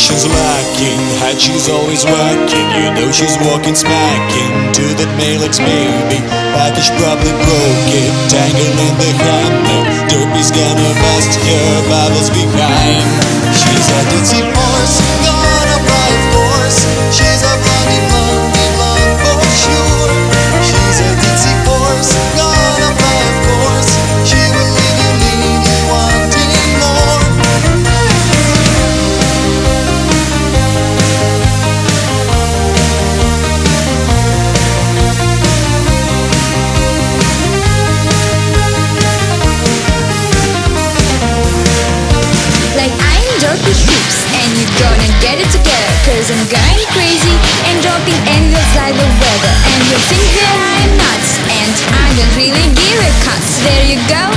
Patience lacking, head she's always whacking. You know she's walking smacking to that Malex baby. Package probably broke it, tangled in the hammer. Derpy's gonna bust her bubbles behind. She's a ditzy horse, gonna fly of course. She's a blondie, blondie, blonde for sure. She's a ditzy horse, gonna fly of course. She will leave you wanting more. Like I'm Derpy Hoops, and you're gonna get it together. Cause I'm going crazy and dropping angles like the weather. And you think that I'm nuts, and I don't really give a cuss. There you go,